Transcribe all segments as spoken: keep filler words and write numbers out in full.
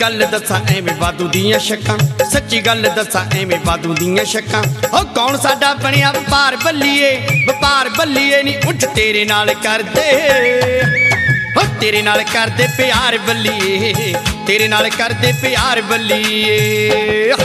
गल दसा एवें वादू दियां शक्कां, सच्ची गल दसा एवें वादू दियां शक्कां। ओ कौन साडा बनिया वपार बल्लीए, वपार बल्लीए नी उठ तेरे नाल करदे, ओ तेरे नाल करदे प्यार बल्लीए, तेरे नाल करदे प्यार बल्लीए।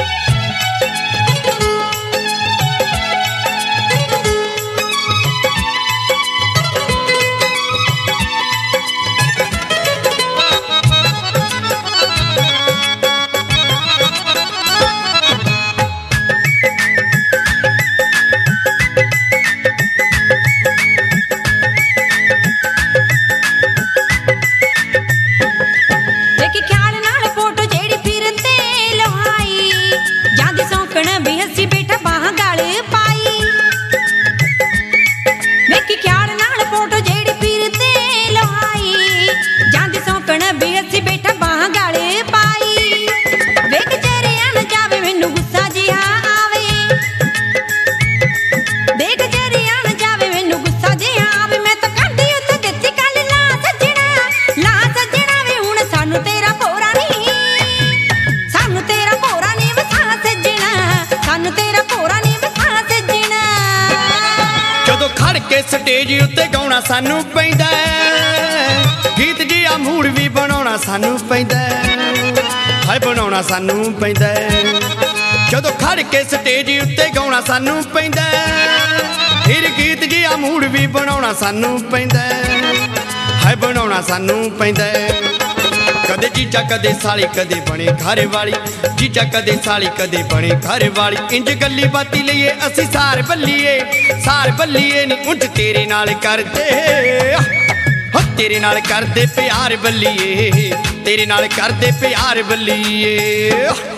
स्टेज उत्ते गाउणा सानू पैंदा, गीत जिहा मूड भी बनाउणा सानू पैंदा, हाय बनाउणा सानू पैंदा। जदों खड़ के स्टेज उत्ते गाउणा सानू पैंदा, फिर गीत जिहा मूड भी बनाउणा सानू पैंदा, हाय बनाउणा सानू पैंदा। कदे जीजा कदे साली कदे बने घर वाली, जीजा कदे साली कदे बने घर वाली। इंज गल्ली बाती लईए असी सार बल्लीए, सार बल्लीए नी उठ तेरे नाल करदे, हो तेरे नाल करदे प्यार बल्लीए, तेरे नाल करदे प्यार बल्लीए।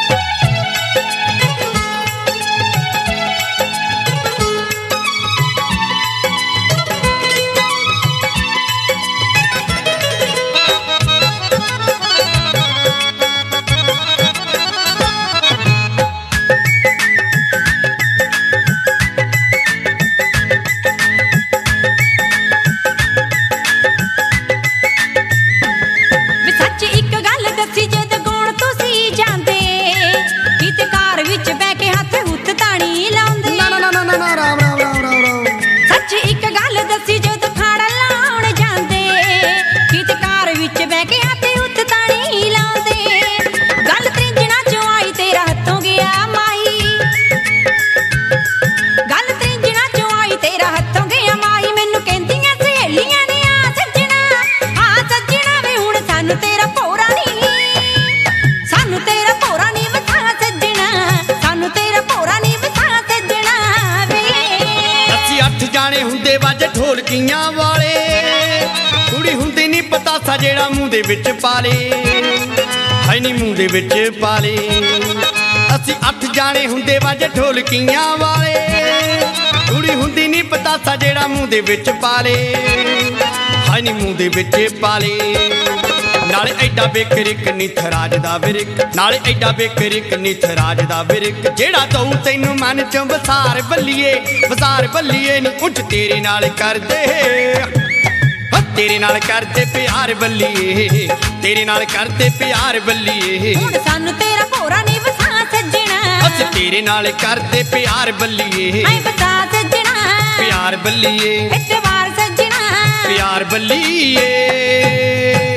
ढोलकियां वाले कुड़ी हुंदी नी पतासा जेड़ा मूंह दे विच पा ले, हाय नी मूंह दे विच पा ले। असी अठ जाने हुंदे वाजे ढोलकियां वाले, कुड़ी हुंदी नी पतासा जेड़ा मूंह दे विच पा ले, हाय नी मूंह दे विच पा ले। नाले एडा बेकरिक निथराज दा विरिक, नाले एडा बेकरिक निथराज दा विरिक। जेड़ा दऊ तैनू मन च वसार बल्लीए, वसार बल्लीए नी उठ तेरे नाल करदे, तेरे नाल करदे प्यार बल्लीए, तेरे नाल करदे प्यार बल्लीए। हुण सानू तेरा भोरा नी वसा सजना, अस तेरे नाल करदे प्यार बल्लीए, ऐ वसा सजना प्यार बल्लीए, इत्तेवार सजना प्यार बल्लीए।